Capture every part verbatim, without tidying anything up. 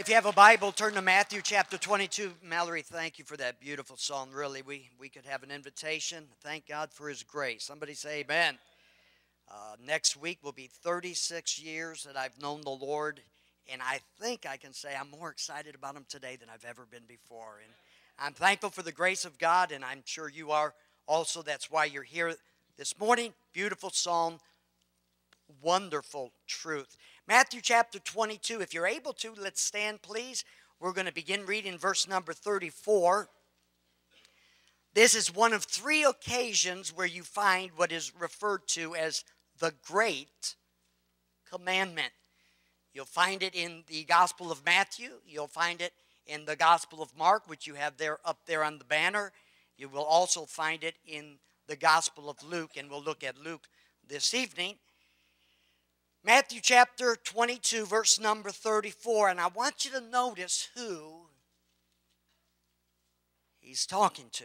If you have a Bible, turn to Matthew chapter twenty-two. Mallory, thank you for that beautiful song. Really, we, we could have an invitation. Thank God for His grace. Somebody say amen. Uh, next week will be thirty-six years that I've known the Lord, and I think I can say I'm more excited about Him today than I've ever been before. And I'm thankful for the grace of God, and I'm sure you are also. That's why you're here this morning. Beautiful psalm, wonderful truth. Matthew chapter twenty-two, if you're able to, let's stand, please. We're going to begin reading verse number thirty-four. This is one of three occasions where you find what is referred to as the Great Commandment. You'll find it in the Gospel of Matthew. You'll find it in the Gospel of Mark, which you have there up there on the banner. You will also find it in the Gospel of Luke, and we'll look at Luke this evening. Matthew chapter twenty-two, verse number thirty-four, and I want you to notice who he's talking to.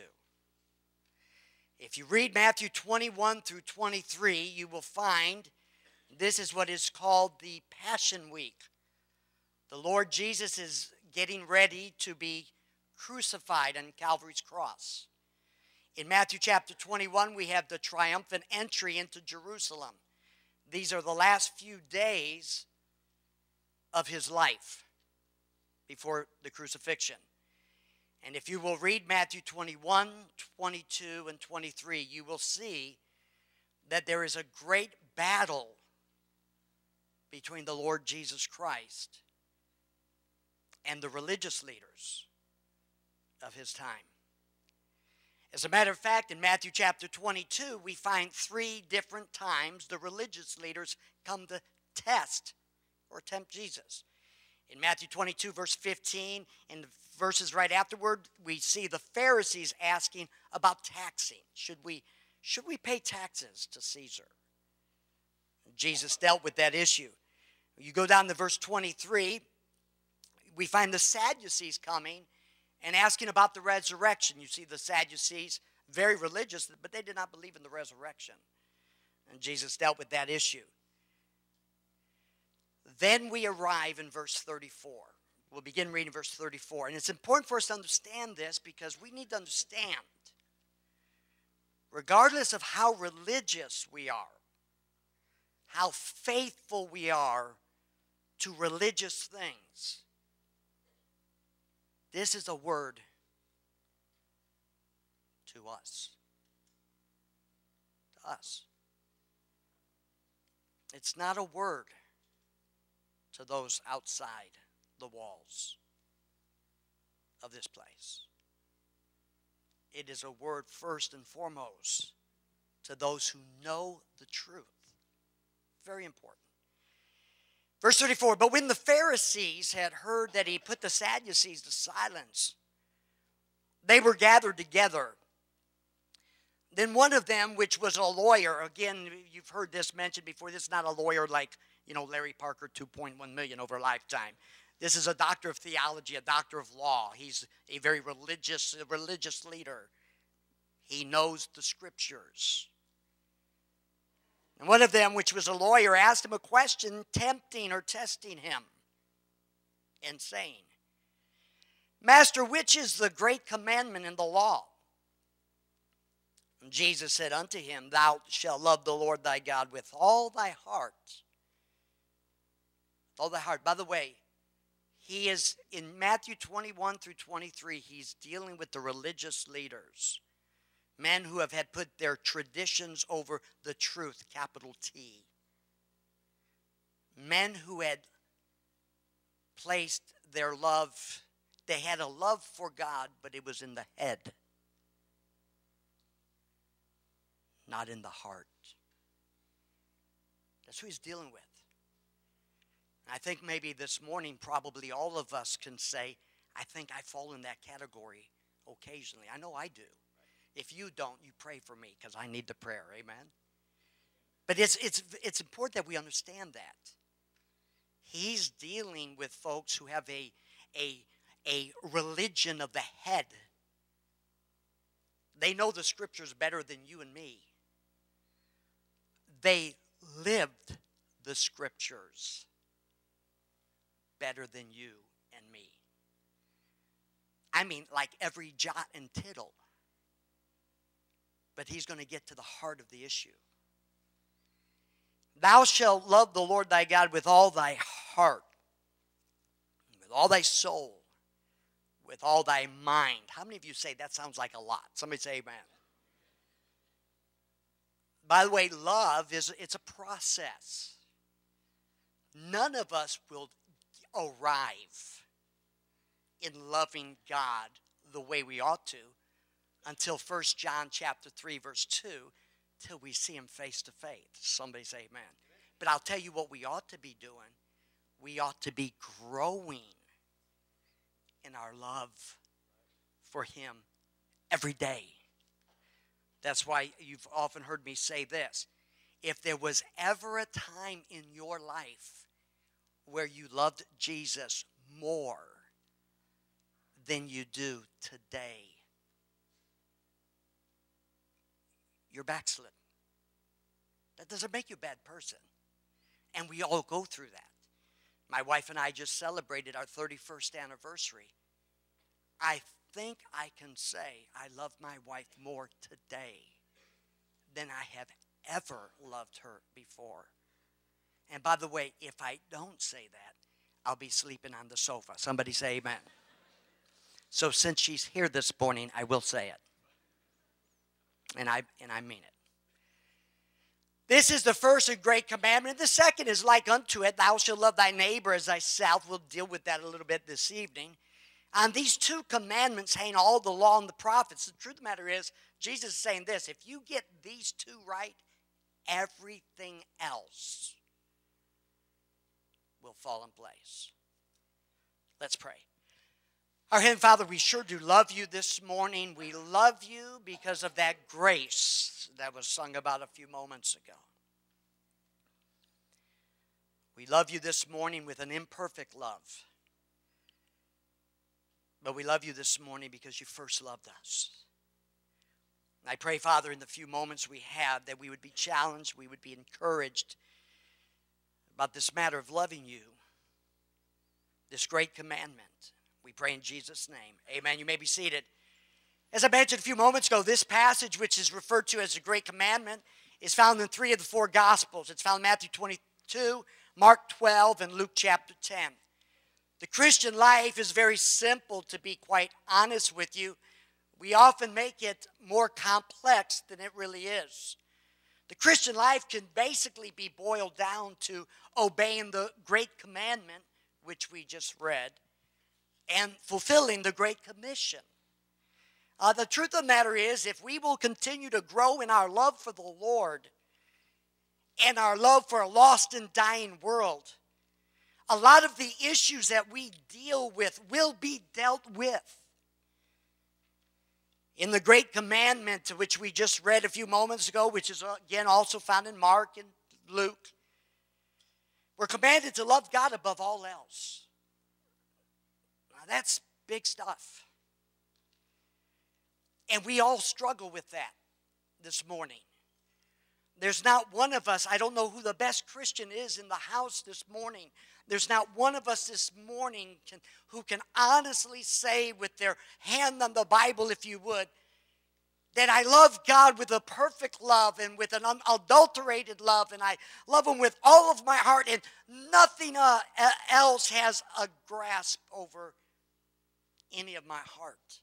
If you read Matthew twenty-one through twenty-three, you will find this is what is called the Passion Week. The Lord Jesus is getting ready to be crucified on Calvary's cross. In Matthew chapter twenty-one, we have the triumphant entry into Jerusalem. These are the last few days of his life before the crucifixion. And if you will read Matthew twenty-one, twenty-two, and twenty-three, you will see that there is a great battle between the Lord Jesus Christ and the religious leaders of his time. As a matter of fact, in Matthew chapter twenty-two, we find three different times the religious leaders come to test or tempt Jesus. In Matthew twenty-two, verse fifteen, and the verses right afterward, we see the Pharisees asking about taxing. Should we, should we pay taxes to Caesar? Jesus dealt with that issue. You go down to verse twenty-three, we find the Sadducees coming and asking about the resurrection. You see the Sadducees, very religious, but they did not believe in the resurrection. And Jesus dealt with that issue. Then we arrive in verse thirty-four. We'll begin reading verse thirty-four. And it's important for us to understand this because we need to understand, regardless of how religious we are, how faithful we are to religious things, this is a word to us. To us. It's not a word to those outside the walls of this place. It is a word first and foremost to those who know the truth. Very important. Verse thirty-four, but when the Pharisees had heard that he put the Sadducees to silence, they were gathered together. Then one of them, which was a lawyer, again, you've heard this mentioned before, this is not a lawyer like, you know, Larry Parker, two point one million over a lifetime. This is a doctor of theology, a doctor of law. He's a very religious, a religious leader. He knows the scriptures. And one of them, which was a lawyer, asked him a question, tempting or testing him, and saying, Master, which is the great commandment in the law? And Jesus said unto him, Thou shalt love the Lord thy God with all thy heart. With all thy heart. By the way, he is, in Matthew twenty-one through twenty-three, he's dealing with the religious leaders. Men who have had put their traditions over the truth, capital T. Men who had placed their love, they had a love for God, but it was in the head, not in the heart. That's who he's dealing with. I think maybe this morning, probably all of us can say, I think I fall in that category occasionally. I know I do. If you don't, you pray for me because I need the prayer. Amen? But it's, it's, it's important that we understand that. He's dealing with folks who have a, a, a religion of the head. They know the scriptures better than you and me. They lived the scriptures better than you and me. I mean, like every jot and tittle. But he's going to get to the heart of the issue. Thou shalt love the Lord thy God with all thy heart, with all thy soul, with all thy mind. How many of you say that sounds like a lot? Somebody say amen. By the way, love is it's a process. None of us will arrive in loving God the way we ought to until First John chapter three, verse two, till we see him face to face. Somebody say amen. But I'll tell you what we ought to be doing. We ought to be growing in our love for him every day. That's why you've often heard me say this. If there was ever a time in your life where you loved Jesus more than you do today, you're backslidden. That doesn't make you a bad person. And we all go through that. My wife and I just celebrated our thirty-first anniversary. I think I can say I love my wife more today than I have ever loved her before. And by the way, if I don't say that, I'll be sleeping on the sofa. Somebody say amen. So since she's here this morning, I will say it. And I and I mean it. This is the first and great commandment. The second is like unto it, thou shalt love thy neighbor as thyself. We'll deal with that a little bit this evening. On these two commandments hang all the law and the prophets. The truth of the matter is, Jesus is saying this, if you get these two right, everything else will fall in place. Let's pray. Our Heavenly Father, we sure do love you this morning. We love you because of that grace that was sung about a few moments ago. We love you this morning with an imperfect love. But we love you this morning because you first loved us. And I pray, Father, in the few moments we have, that we would be challenged, we would be encouraged about this matter of loving you, this great commandment. We pray in Jesus' name. Amen. You may be seated. As I mentioned a few moments ago, this passage, which is referred to as the Great Commandment, is found in three of the four Gospels. It's found in Matthew twenty-two, Mark twelve, and Luke chapter ten. The Christian life is very simple, to be quite honest with you. We often make it more complex than it really is. The Christian life can basically be boiled down to obeying the Great Commandment, which we just read, and fulfilling the Great Commission. Uh, the truth of the matter is, if we will continue to grow in our love for the Lord and our love for a lost and dying world, a lot of the issues that we deal with will be dealt with. In the Great Commandment, which we just read a few moments ago, which is again also found in Mark and Luke, we're commanded to love God above all else. Now that's big stuff. And we all struggle with that this morning. There's not one of us, I don't know who the best Christian is in the house this morning. There's not one of us this morning can, who can honestly say with their hand on the Bible, if you would, that I love God with a perfect love and with an unadulterated love, and I love Him with all of my heart, and nothing uh, else has a grasp over any of my heart.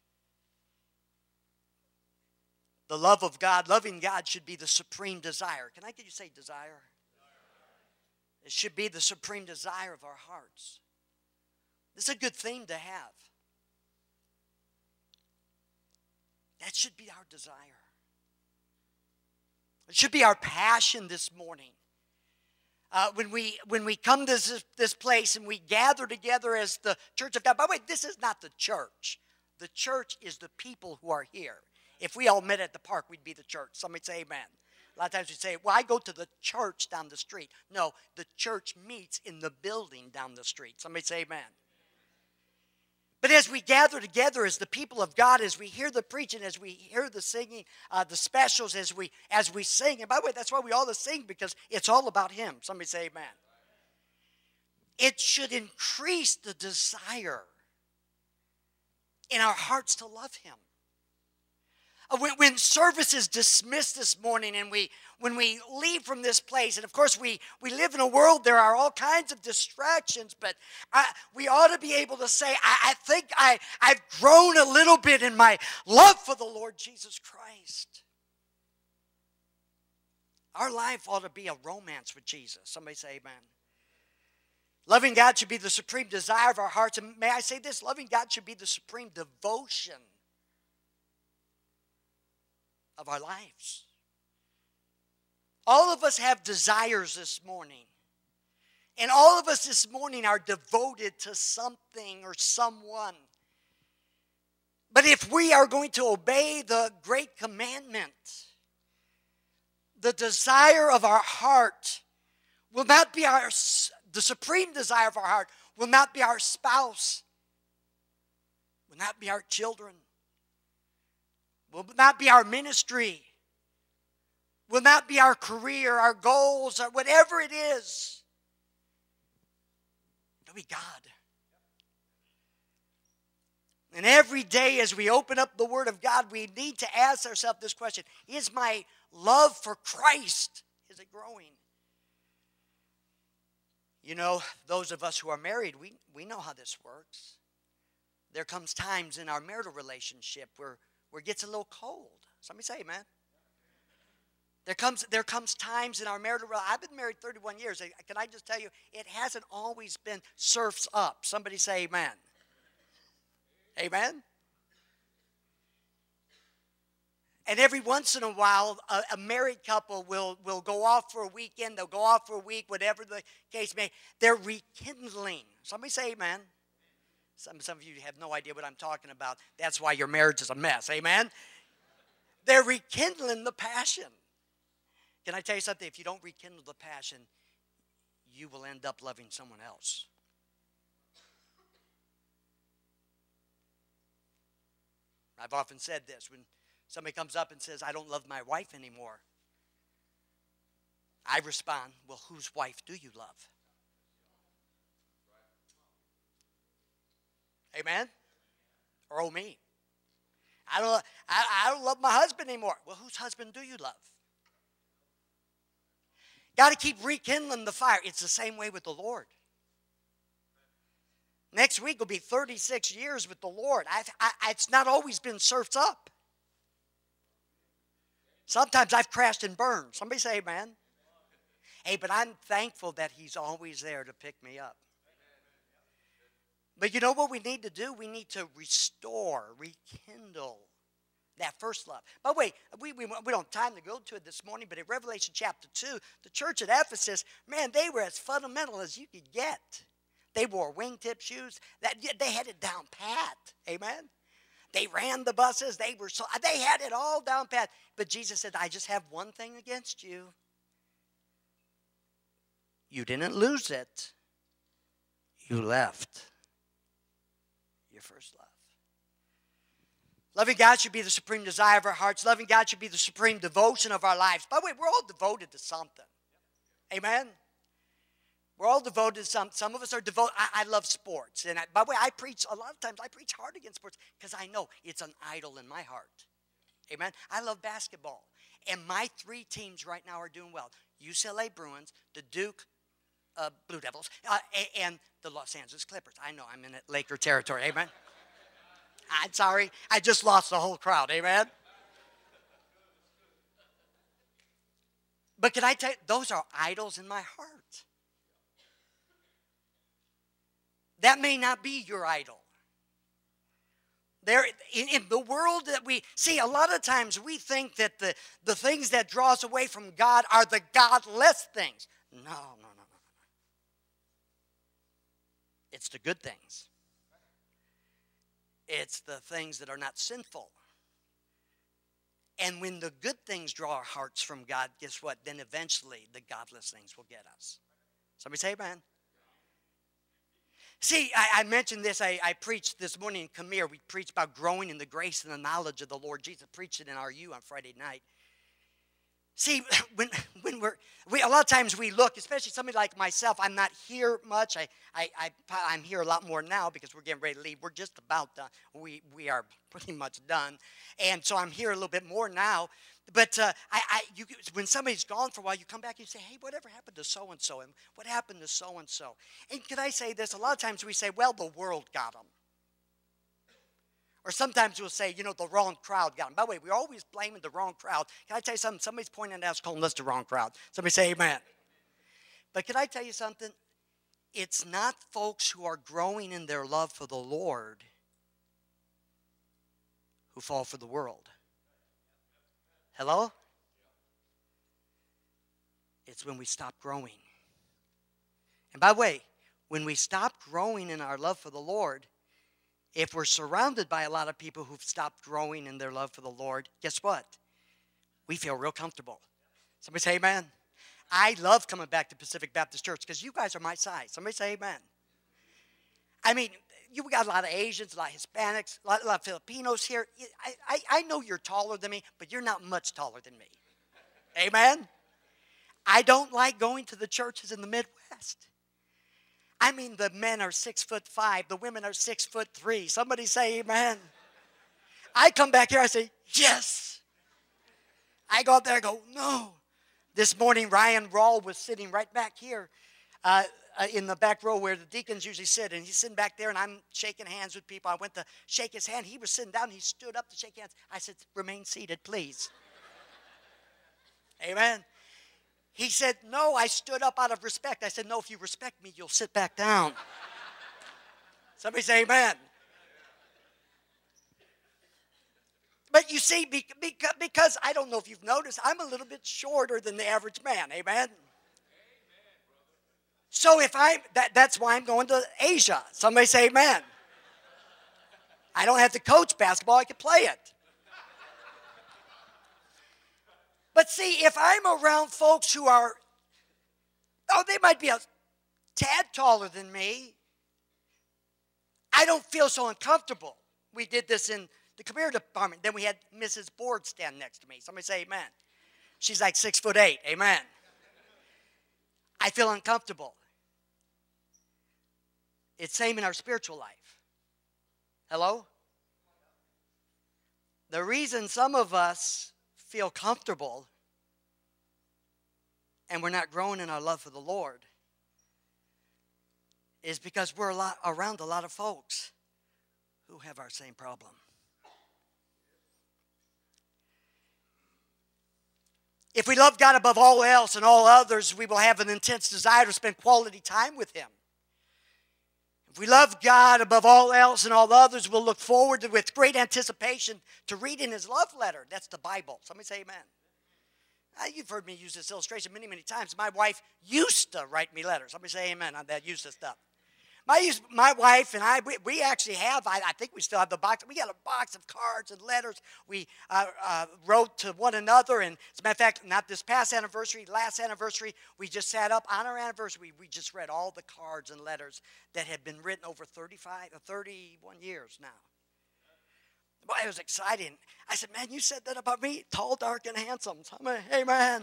The love of God, loving God should be the supreme desire. Can I get you to say desire? It should be the supreme desire of our hearts. This is a good theme to have. That should be our desire. It should be our passion this morning. Uh, when we when we come to this, this place and we gather together as the church of God. By the way, this is not the church. The church is the people who are here. If we all met at the park, we'd be the church. Somebody say amen. A lot of times we say, well, I go to the church down the street. No, the church meets in the building down the street. Somebody say amen. But as we gather together as the people of God, as we hear the preaching, as we hear the singing, uh, the specials, as we as we sing, and by the way, that's why we all sing, because it's all about Him. Somebody say amen. it should increase the desire in our hearts to love him. Uh, When, when service is dismissed this morning and we when we leave from this place, and of course we, we live in a world, there are all kinds of distractions, but I, we ought to be able to say, I, I think I, I've grown a little bit in my love for the Lord Jesus Christ. Our life ought to be a romance with Jesus. Somebody say amen. Loving God should be the supreme desire of our hearts. And may I say this? Loving God should be the supreme devotion of our lives. All of us have desires this morning. And all of us this morning are devoted to something or someone. But if we are going to obey the great commandment, the desire of our heart will not be our, the supreme desire of our heart will not be our spouse, will not be our children, will not be our ministry, will not be our career, our goals, or whatever it is. It'll be God. And every day as we open up the Word of God, we need to ask ourselves this question: is my love for Christ, is it growing? You know, those of us who are married, we, we know how this works. There comes times in our marital relationship where, where it gets a little cold. Somebody say amen. There comes, there comes times in our marital relationship. I've been married thirty-one years. Can I just tell you, it hasn't always been surfs up. Somebody say amen. Amen? And every once in a while, a, a married couple will, will go off for a weekend. They'll go off for a week, whatever the case may be. They're rekindling. Somebody say amen. Some, some of you have no idea what I'm talking about. That's why your marriage is a mess. Amen? They're rekindling the passion. Can I tell you something? If you don't rekindle the passion, you will end up loving someone else. I've often said this. When somebody comes up and says, I don't love my wife anymore, I respond, well, whose wife do you love? Amen? Or oh me. I don't, I, I don't love my husband anymore. Well, whose husband do you love? Got to keep rekindling the fire. It's the same way with the Lord. Next week will be thirty-six years with the Lord. I've, I, it's not always been surfs up. Sometimes I've crashed and burned. Somebody say amen. Hey, but I'm thankful that he's always there to pick me up. But you know what we need to do? We need to restore, rekindle that first love. By the way, we, we, we don't have time to go to it this morning, but in Revelation chapter two, the church at Ephesus, man, they were as fundamental as you could get. They wore wingtip shoes. That, they had it down pat. Amen? They ran the buses. They were so, they had it all down pat. But Jesus said, I just have one thing against you. You didn't lose it. You left your first love. Loving God should be the supreme desire of our hearts. Loving God should be the supreme devotion of our lives. By the way, we're all devoted to something. Amen? We're all devoted to some. Some of us are devoted. I, I love sports. And I, by the way, I preach, a lot of times I preach hard against sports because I know it's an idol in my heart. Amen? I love basketball. And my three teams right now are doing well. U C L A Bruins, the Duke uh, Blue Devils, uh, and the Los Angeles Clippers. I know I'm in Laker territory. Amen? I'm sorry. I just lost the whole crowd. Amen? But can I tell you, those are idols in my heart. That may not be your idol. There, in, in the world that we see, a lot of times we think that the, the things that draw us away from God are the godless things. No, no, no, no, no. It's the good things. It's the things that are not sinful. And when the good things draw our hearts from God, guess what? Then eventually the godless things will get us. Somebody say amen. See, I, I mentioned this. I, I preached this morning in Khmer. We preached about growing in the grace and the knowledge of the Lord Jesus. I preached it in R U on Friday night. See, when when we're we a lot of times we look, especially somebody like myself. I'm not here much. I I, I I'm here a lot more now because we're getting ready to leave. We're just about done. We we are pretty much done, and so I'm here a little bit more now. But uh, I I you when somebody's gone for a while, you come back and you say, hey, whatever happened to so and so, and what happened to so and so? And can I say this? A lot of times we say, well, the world got them. Or sometimes we'll say, you know, the wrong crowd got them. By the way, we're always blaming the wrong crowd. Can I tell you something? Somebody's pointing out, calling us the wrong crowd. Somebody say amen. But can I tell you something? It's not folks who are growing in their love for the Lord who fall for the world. Hello? It's when we stop growing. And by the way, when we stop growing in our love for the Lord, if we're surrounded by a lot of people who've stopped growing in their love for the Lord, guess what? We feel real comfortable. Somebody say amen. I love coming back to Pacific Baptist Church because you guys are my size. Somebody say amen. I mean, you got a lot of Asians, a lot of Hispanics, a lot, a lot of Filipinos here. I, I, I know you're taller than me, but you're not much taller than me. Amen? I don't like going to the churches in the Midwest. I mean, the men are six foot five. The women are six foot three. Somebody say amen. I come back here, I say, yes. I go up there and go, no. This morning, Ryan Rawl was sitting right back here uh, uh, in the back row where the deacons usually sit. And he's sitting back there, and I'm shaking hands with people. I went to shake his hand. He was sitting down. He stood up to shake hands. I said, remain seated, please. Amen. He said, no, I stood up out of respect. I said, no, if you respect me, you'll sit back down. Somebody say amen. But you see, because, because I don't know if you've noticed, I'm a little bit shorter than the average man. Amen. So if I, that, that's why I'm going to Asia. Somebody say amen. I don't have to coach basketball. I can play it. But see, if I'm around folks who are, oh, they might be a tad taller than me, I don't feel so uncomfortable. We did this in the career department. Then we had Missus Board stand next to me. Somebody say amen. She's like six foot eight. Amen. I feel uncomfortable. It's same in our spiritual life. Hello? The reason some of us feel comfortable and we're not growing in our love for the Lord is because we're a lot, around a lot of folks who have our same problem. If we love God above all else and all others, we will have an intense desire to spend quality time with Him. If we love God above all else and all others, we'll look forward to, with great anticipation to reading His love letter. That's the Bible. Somebody say amen. Now, you've heard me use this illustration many, many times. My wife used to write me letters. Somebody say amen on that used to stuff. My, my wife and I, we, we actually have, I, I think we still have the box. We got a box of cards and letters we uh, uh, wrote to one another. And as a matter of fact, not this past anniversary, last anniversary, we just sat up on our anniversary. We, we just read all the cards and letters that had been written over thirty-five, thirty-one years now. Boy, it was exciting. I said, man, you said that about me? Tall, dark, and handsome. I'm like, hey, man.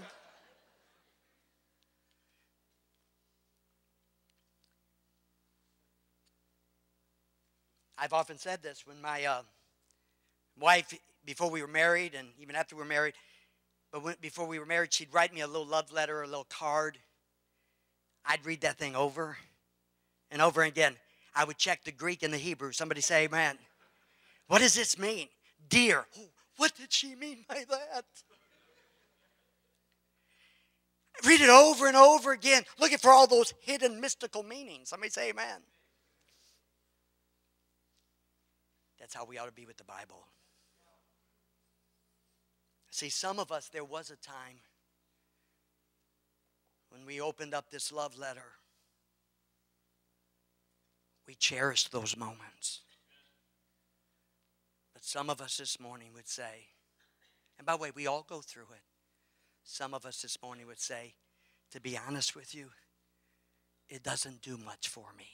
I've often said this when my uh, wife, before we were married, and even after we were married, but when, before we were married, she'd write me a little love letter, a little card. I'd read that thing over and over again. I would check the Greek and the Hebrew. Somebody say amen. What does this mean? Dear. Oh, what did she mean by that? Read it over and over again, looking for all those hidden mystical meanings. Somebody say amen. That's how we ought to be with the Bible. See, some of us, there was a time when we opened up this love letter. We cherished those moments. But some of us this morning would say, and by the way, we all go through it. Some of us this morning would say, to be honest with you, it doesn't do much for me.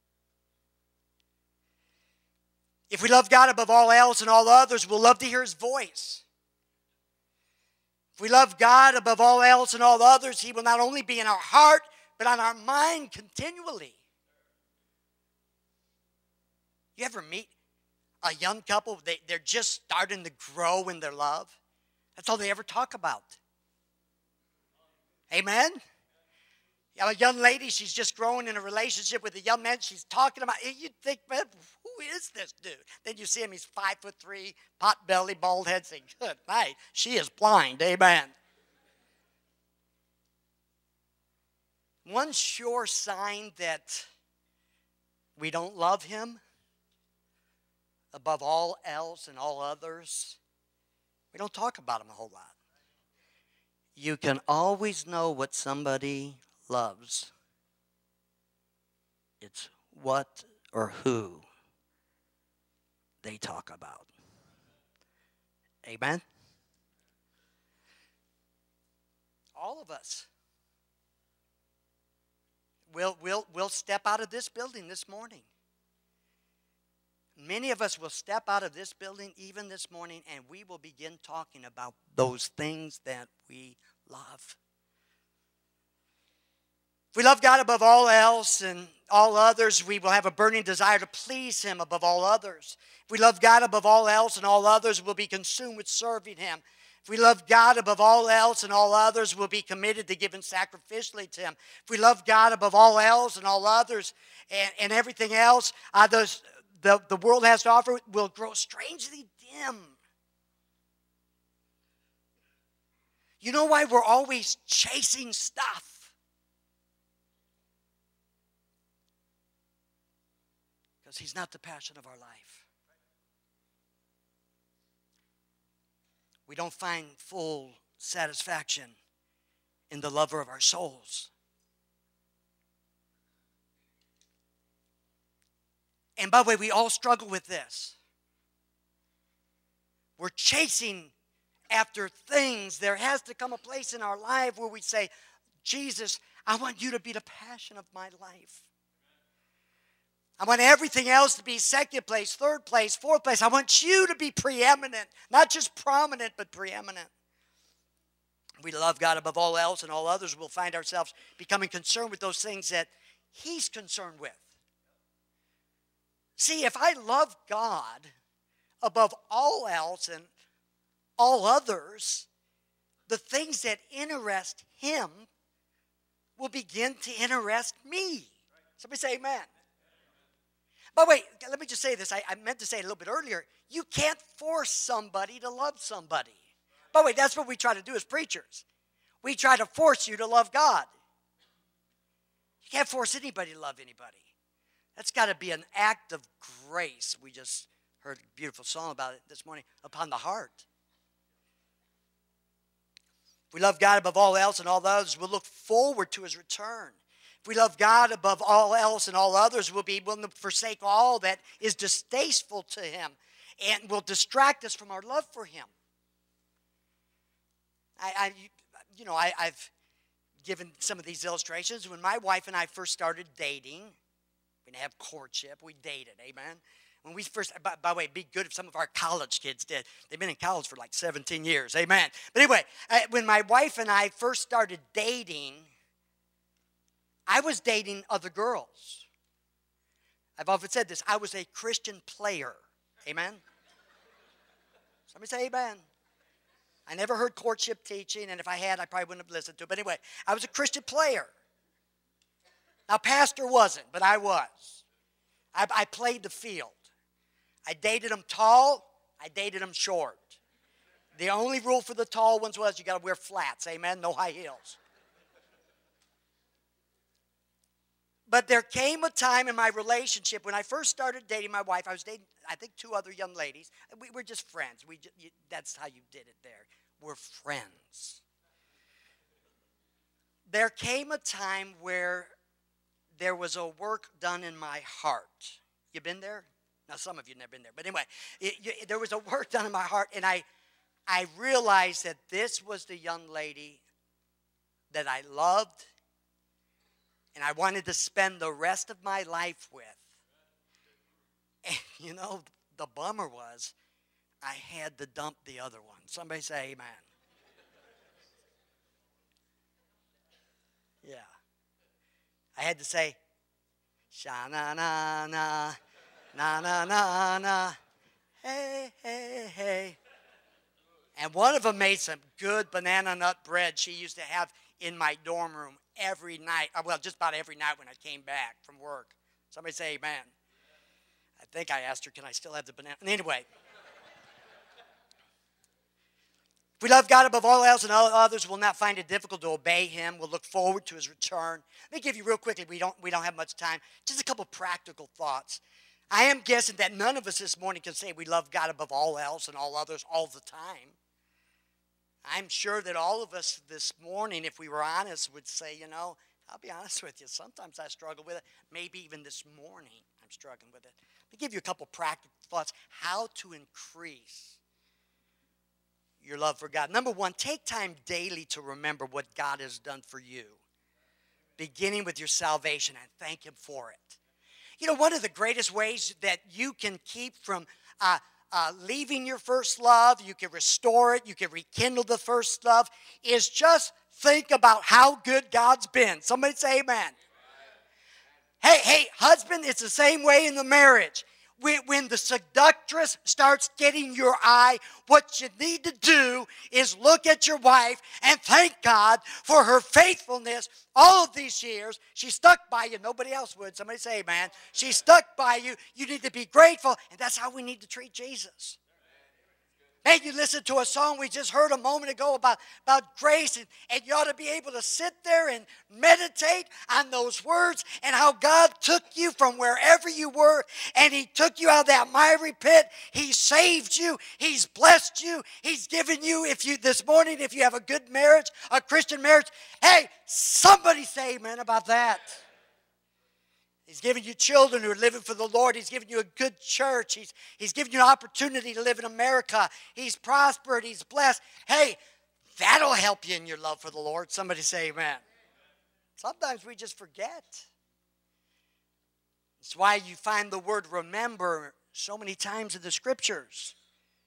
If we love God above all else and all others, we'll love to hear His voice. If we love God above all else and all others, He will not only be in our heart, but on our mind continually. You ever meet a young couple, they, they're just starting to grow in their love? That's all they ever talk about. Amen? You have a young lady, she's just growing in a relationship with a young man. She's talking about, you'd think, man, who is this dude? Then you see him, he's five foot three, pot belly, bald head, saying, good night. She is blind. Amen. One sure sign that we don't love him above all else and all others, we don't talk about him a whole lot. You can always know what somebody loves. It's what or who they talk about. Amen? All of us. We'll, we'll, we'll step out of this building this morning. Many of us will step out of this building even this morning, and we will begin talking about those things that we love. If we love God above all else and all others, we will have a burning desire to please Him above all others. If we love God above all else and all others, we'll be consumed with serving Him. If we love God above all else and all others, we'll be committed to giving sacrificially to Him. If we love God above all else and all others and, and everything else uh, those, the, the world has to offer, will grow strangely dim. You know why we're always chasing stuff? Because He's not the passion of our life. We don't find full satisfaction in the lover of our souls. And by the way, we all struggle with this. We're chasing after things. There has to come a place in our life where we say, Jesus, I want you to be the passion of my life. I want everything else to be second place, third place, fourth place. I want you to be preeminent, not just prominent, but preeminent. We love God above all else and all others. We'll find ourselves becoming concerned with those things that He's concerned with. See, if I love God above all else and all others, the things that interest Him will begin to interest me. Somebody say amen. But wait, let me just say this. I, I meant to say it a little bit earlier. You can't force somebody to love somebody. But wait, that's what we try to do as preachers. We try to force you to love God. You can't force anybody to love anybody. That's got to be an act of grace. We just heard a beautiful song about it this morning, upon the heart. If we love God above all else and all others, we'll look forward to His return. If we love God above all else and all others, we'll be willing to forsake all that is distasteful to Him and will distract us from our love for Him. I, I you know, I, I've given some of these illustrations. When my wife and I first started dating, we didn't have courtship, we dated, amen? When we first, by, by the way, it'd be good if some of our college kids did. They've been in college for like seventeen years, amen? But anyway, uh, when my wife and I first started dating, I was dating other girls. I've often said this. I was a Christian player. Amen? Somebody say amen. I never heard courtship teaching, and if I had, I probably wouldn't have listened to it. But anyway, I was a Christian player. Now, pastor wasn't, but I was. I, I played the field. I dated them tall. I dated them short. The only rule for the tall ones was you got to wear flats. Amen? No high heels. But there came a time in my relationship when I first started dating my wife. I was dating, I think, two other young ladies. We were just friends. We just, you, that's how you did it there. We're friends. There came a time where there was a work done in my heart. You been there? Now, some of you have never been there. But anyway, it, you, there was a work done in my heart, and I, I realized that this was the young lady that I loved and I wanted to spend the rest of my life with. And you know, the bummer was I had to dump the other one. Somebody say amen. I had to say, sha-na-na-na, na-na-na-na, hey, hey, hey. And one of them made some good banana nut bread she used to have in my dorm room every night. Well, just about every night when I came back from work. Somebody say amen. I think I asked her, can I still have the banana? Anyway. If we love God above all else and all others, we'll not find it difficult to obey him. We'll look forward to his return. Let me give you real quickly, we don't, we don't have much time, just a couple practical thoughts. I am guessing that none of us this morning can say we love God above all else and all others all the time. I'm sure that all of us this morning, if we were honest, would say, you know, I'll be honest with you, sometimes I struggle with it. Maybe even this morning I'm struggling with it. Let me give you a couple practical thoughts how to increase your love for God. Number one, take time daily to remember what God has done for you, beginning with your salvation, and thank him for it. You know, one of the greatest ways that you can keep from uh, uh, leaving your first love, you can restore it, you can rekindle the first love, is just think about how good God's been. Somebody say amen. Hey, hey, husband, it's the same way in the marriage. When, when the seductress starts getting your eye, what you need to do is look at your wife and thank God for her faithfulness all of these years. She stuck by you. Nobody else would. Somebody say amen. She stuck by you. You need to be grateful, and that's how we need to treat Jesus. Hey, you listened to a song we just heard a moment ago about, about grace, and, and you ought to be able to sit there and meditate on those words and how God took you from wherever you were, and he took you out of that miry pit. He saved you. He's blessed you. He's given you, if you this morning, if you have a good marriage, a Christian marriage, hey, somebody say amen about that. He's given you children who are living for the Lord. He's given you a good church. He's, he's given you an opportunity to live in America. He's prospered. He's blessed. Hey, that'll help you in your love for the Lord. Somebody say amen. Sometimes we just forget. That's why you find the word remember so many times in the scriptures.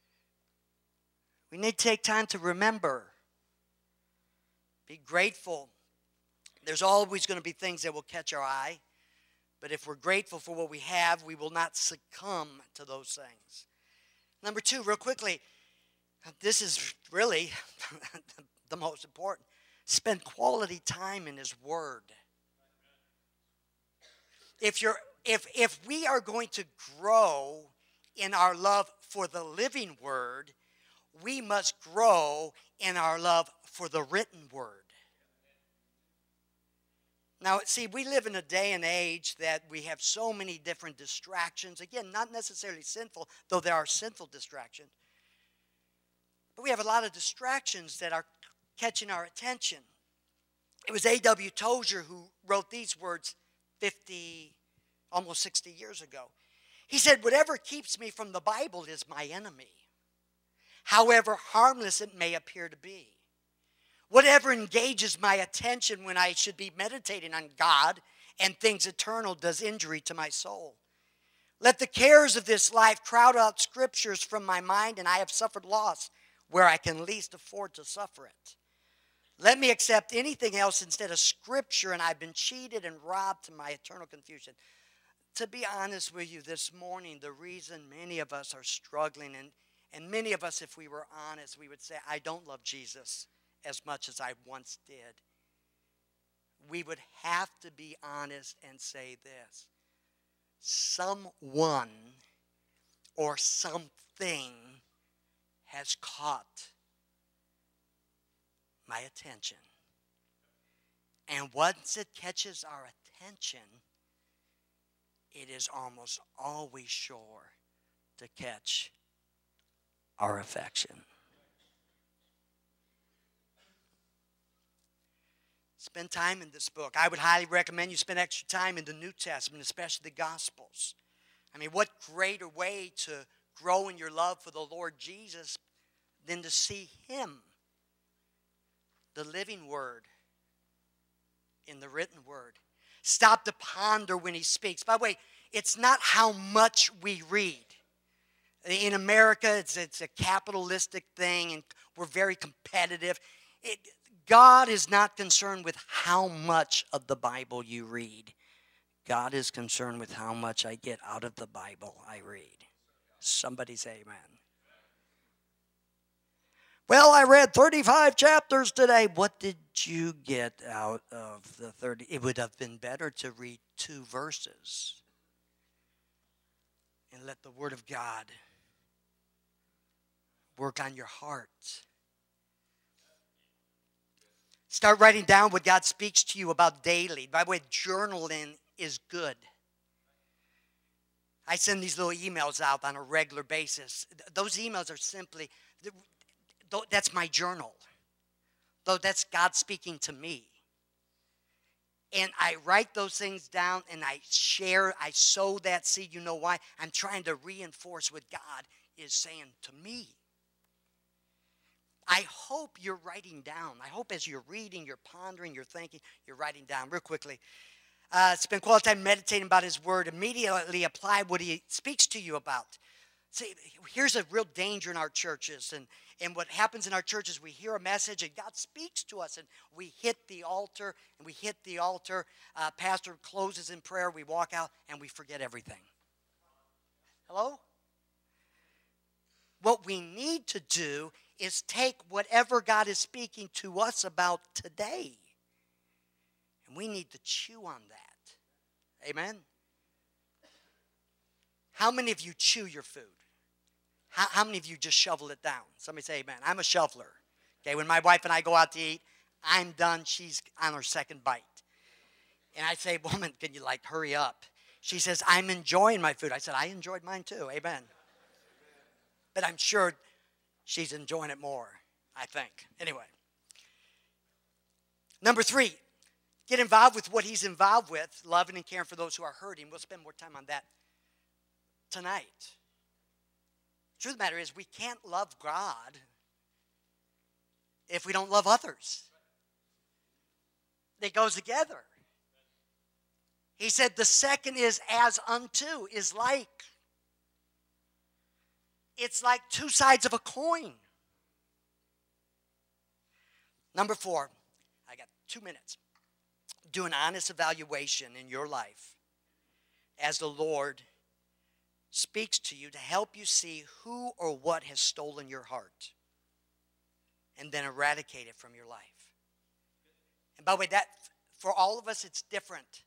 We need to take time to remember. Be grateful. There's always going to be things that will catch our eye. But if we're grateful for what we have, we will not succumb to those things. Number two, real quickly, this is really the most important. Spend quality time in his word. If you're, if, if we are going to grow in our love for the living word, we must grow in our love for the written word. Now, see, we live in a day and age that we have so many different distractions. Again, not necessarily sinful, though there are sinful distractions. But we have a lot of distractions that are catching our attention. It was A W Tozer who wrote these words fifty, almost sixty years ago. He said, whatever keeps me from the Bible is my enemy, however harmless it may appear to be. Whatever engages my attention when I should be meditating on God and things eternal does injury to my soul. Let the cares of this life crowd out scriptures from my mind, and I have suffered loss where I can least afford to suffer it. Let me accept anything else instead of scripture, and I've been cheated and robbed to my eternal confusion. To be honest with you this morning, the reason many of us are struggling, and, and many of us, if we were honest, we would say, I don't love Jesus as much as I once did. We would have to be honest and say this. Someone or something has caught my attention. And once it catches our attention, it is almost always sure to catch our affection. Spend time in this book. I would highly recommend you spend extra time in the New Testament, especially the Gospels. I mean, what greater way to grow in your love for the Lord Jesus than to see him, the living word, in the written word. Stop to ponder when he speaks. By the way, it's not how much we read. In America, it's, it's a capitalistic thing, and we're very competitive. It, God is not concerned with how much of the Bible you read. God is concerned with how much I get out of the Bible I read. Somebody say amen. Well, I read thirty-five chapters today. What did you get out of the thirty? It would have been better to read two verses and let the Word of God work on your heart. Start writing down what God speaks to you about daily. By the way, journaling is good. I send these little emails out on a regular basis. Those emails are simply, that's my journal. Though that's God speaking to me. And I write those things down and I share, I sow that seed. You know why? I'm trying to reinforce what God is saying to me. I hope you're writing down. I hope as you're reading, you're pondering, you're thinking, you're writing down. Real quickly, uh, spend quality time meditating about His Word. Immediately apply what He speaks to you about. See, here's a real danger in our churches. And, and what happens in our churches, we hear a message and God speaks to us. And we hit the altar, and we hit the altar. Uh, pastor closes in prayer. We walk out, and we forget everything. Hello? What we need to do is take whatever God is speaking to us about today. And we need to chew on that. Amen? How many of you chew your food? How, how many of you just shovel it down? Somebody say amen. I'm a shoveler. Okay, when my wife and I go out to eat, I'm done. She's on her second bite. And I say, woman, can you like hurry up? She says, I'm enjoying my food. I said, I enjoyed mine too. Amen. But I'm sure she's enjoying it more, I think. Anyway. Number three, get involved with what He's involved with, loving and caring for those who are hurting. We'll spend more time on that tonight. The truth of the matter is we can't love God if we don't love others. It goes together. He said the second is as unto, is like. It's like two sides of a coin. Number four, I got two minutes. Do an honest evaluation in your life as the Lord speaks to you to help you see who or what has stolen your heart, and then eradicate it from your life. And by the way, that for all of us, it's different.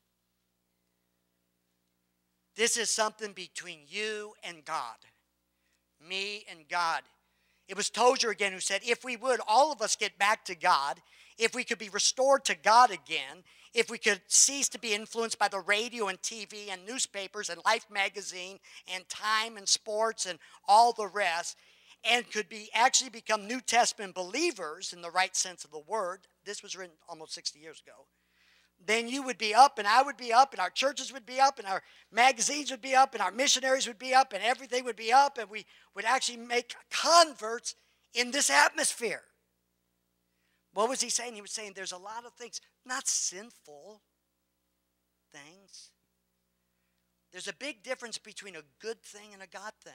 This is something between you and God. Me and God. It was Tozer again who said, if we would, all of us get back to God, if we could be restored to God again, if we could cease to be influenced by the radio and T V and newspapers and Life magazine and Time and sports and all the rest, and could be actually become New Testament believers in the right sense of the word, this was written almost sixty years ago, then you would be up and I would be up and our churches would be up and our magazines would be up and our missionaries would be up and everything would be up, and we would actually make converts in this atmosphere. What was he saying? He was saying there's a lot of things, not sinful things. There's a big difference between a good thing and a God thing.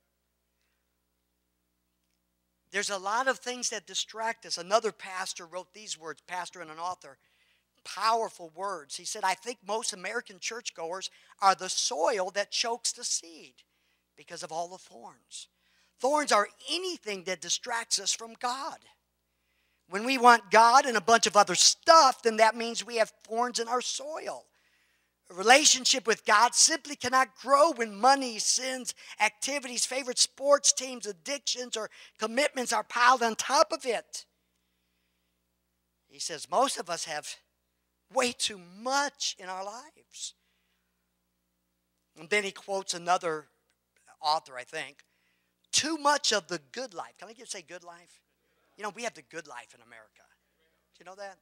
There's a lot of things that distract us. Another pastor wrote these words, pastor and an author, powerful words. He said, I think most American churchgoers are the soil that chokes the seed because of all the thorns. Thorns are anything that distracts us from God. When we want God and a bunch of other stuff, then that means we have thorns in our soil. A relationship with God simply cannot grow when money, sins, activities, favorite sports teams, addictions, or commitments are piled on top of it. He says most of us have way too much in our lives. And then he quotes another author, I think. Too much of the good life. Can I just say good life? You know, we have the good life in America. Do you know that?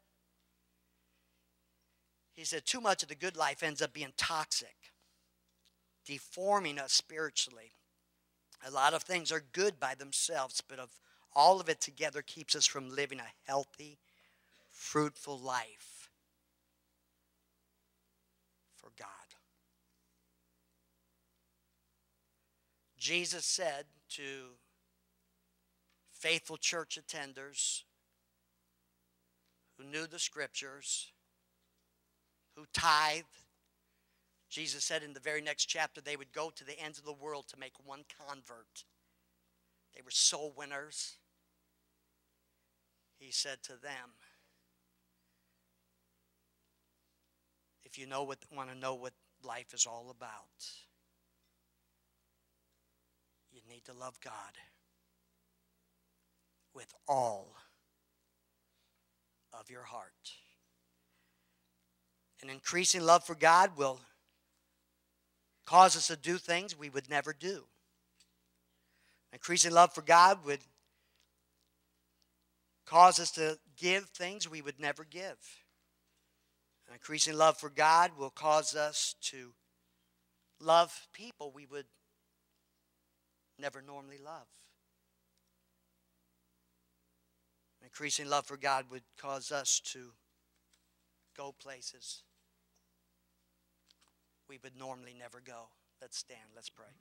He said too much of the good life ends up being toxic, deforming us spiritually. A lot of things are good by themselves, but of all of it together keeps us from living a healthy, fruitful life for God. Jesus said to faithful church attenders, who knew the scriptures, who tithed. Jesus said in the very next chapter they would go to the ends of the world to make one convert. They were soul winners. He said to them, if you know what, want to know what life is all about, you need to love God with all of your heart. An increasing love for God will cause us to do things we would never do. Increasing love for God would cause us to give things we would never give. An increasing love for God will cause us to love people we would never normally love. An increasing love for God would cause us to go places we would normally never go. Let's stand. Let's pray.